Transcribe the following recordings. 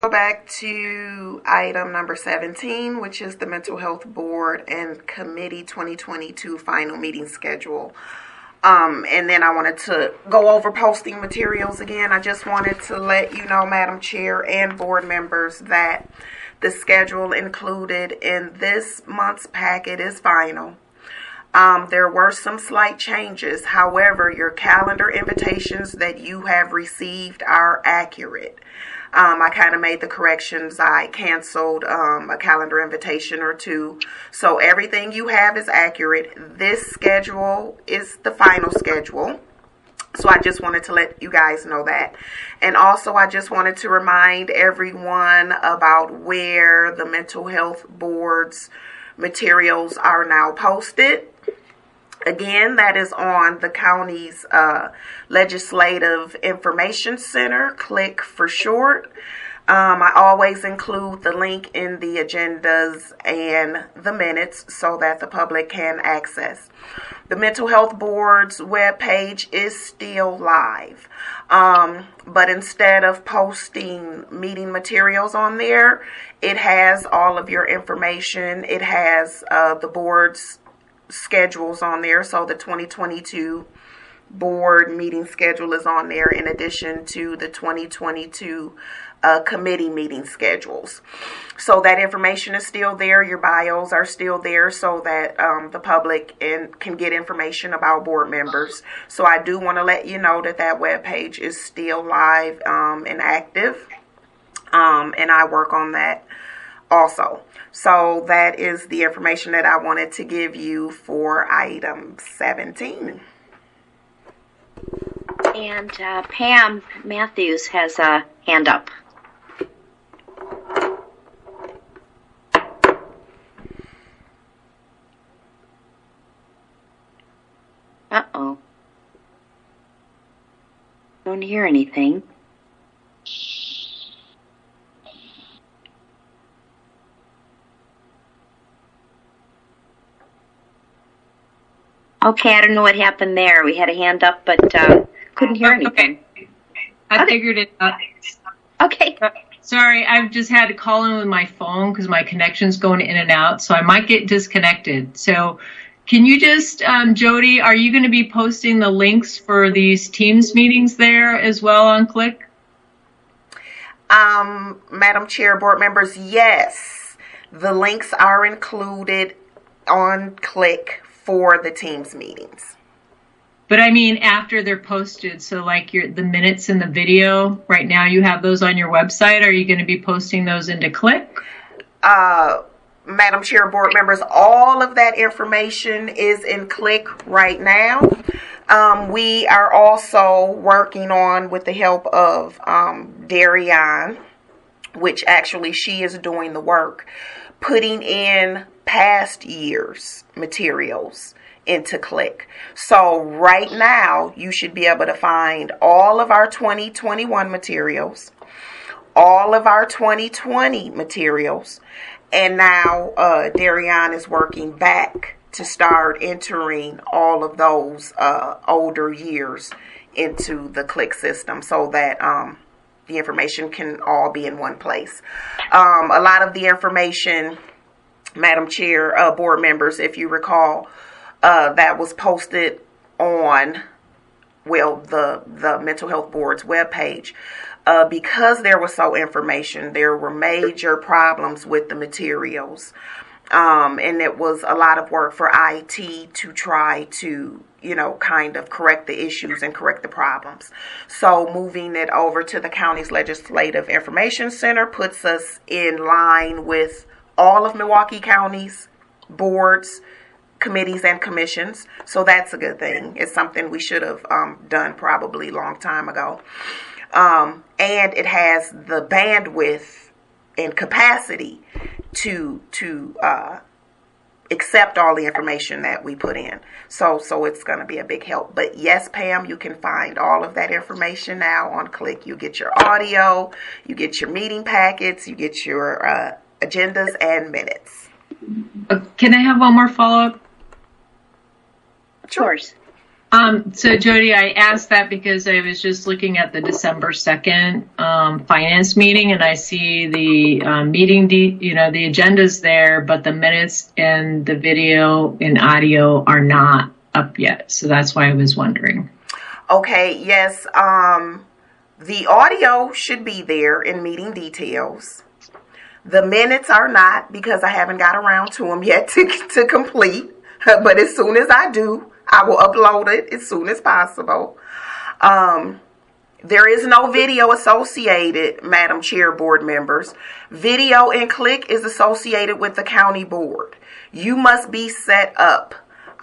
Go back to item number 17, which is the Mental Health Board and Committee 2022 final meeting schedule. And then I wanted to go over posting materials again. I just wanted to let you know, Madam Chair and board members, that the schedule included in this month's packet is final. There were some slight changes. However, your calendar invitations that you have received are accurate. I kind of made the corrections. I canceled a calendar invitation or two. So everything you have is accurate. This schedule is the final schedule. So I just wanted to let you guys know that. And also, I just wanted to remind everyone about where the Mental Health Board's materials are now posted. Again, that is on the county's Legislative Information Center, CLIC for short. I always include the link in the agendas and the minutes so that the public can access. The Mental Health Board's webpage is still live, but instead of posting meeting materials on there, it has all of your information. It has the board's schedules on there, so the 2022 board meeting schedule is on there in addition to the 2022 committee meeting schedules. So that information is still there. Your bios are still there so that the public can get information about board members. So I do want to let you know that that webpage is still live and active, and I work on that also. So that is the information that I wanted to give you for item 17. And Pam Matthews has a hand up. Uh-oh. Don't hear anything. Okay, I don't know what happened there. We had a hand up, but couldn't hear anything. Okay. I figured it out. Okay. Sorry, I've just had to call in with my phone because my connection's going in and out, so I might get disconnected. So can you just, Jody, are you going to be posting the links for these Teams meetings there as well on CLIC? Madam Chair, board members, yes. The links are included on CLIC for the Teams meetings. But I mean after they're posted, so like the minutes and the video, right now you have those on your website. Are you going to be posting those into CLIC? Madam Chair, board members, all of that information is in CLIC right now. We are also working on, with the help of Darian, which actually she is doing the work, putting in past years materials into CLIC. So right now you should be able to find all of our 2021 materials, all of our 2020 materials, and now Darian is working back to start entering all of those older years into the CLIC system so that the information can all be in one place. A lot of the information, Madam Chair, board members, if you recall, that was posted on, the Mental Health Board's webpage. Because there was so information, there were major problems with the materials. And it was a lot of work for IT to try to, kind of correct the issues and correct the problems. So moving it over to the county's Legislative Information Center puts us in line with all of Milwaukee County's boards, committees, and commissions. So that's a good thing. It's something we should have done probably a long time ago. And it has the bandwidth and capacity to accept all the information that we put in. So it's going to be a big help. But yes, Pam, you can find all of that information now on CLIC. You get your audio, you get your meeting packets, you get your agendas and minutes. Can I have one more follow-up? Sure. So Jody, I asked that because I was just looking at the December 2nd finance meeting, and I see the meeting, the agenda's there, but the minutes and the video and audio are not up yet. So that's why I was wondering. Okay, yes. The audio should be there in meeting details. The minutes are not, because I haven't got around to them yet to complete. But as soon as I do, I will upload it as soon as possible. There is no video associated, Madam Chair, board members. Video and click is associated with the county board. You must be set up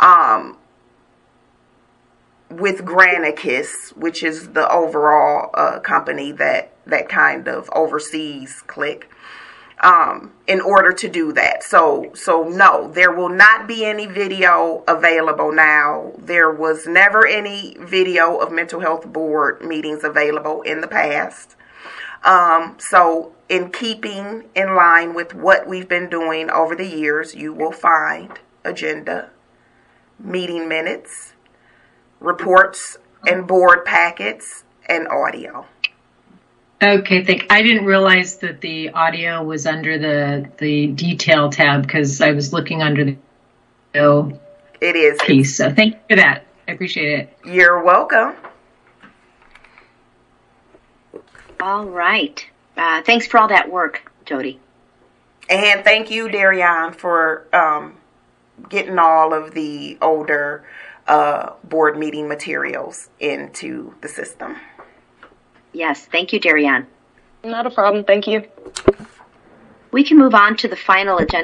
with Granicus, which is the overall company that kind of oversees click. In order to do that. So no, there will not be any video available now. There was never any video of mental health board meetings available in the past. So in keeping in line with what we've been doing over the years, you will find agenda, meeting minutes, reports and board packets, and audio. Okay, I didn't realize that the audio was under the detail tab because I was looking under the video It is piece. So thank you for that. I appreciate it. You're welcome. All right. Thanks for all that work, Jody. And thank you, Darian, for getting all of the older board meeting materials into the system. Yes, thank you, Darian. Not a problem. Thank you. We can move on to the final agenda.